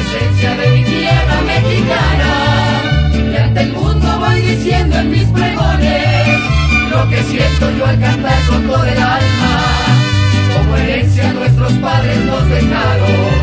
esencia de mi tierra mexicana. Y ante el mundo voy diciendo en mis pregones lo que siento yo al cantar con todo el alma, como herencia nuestros padres nos dejaron.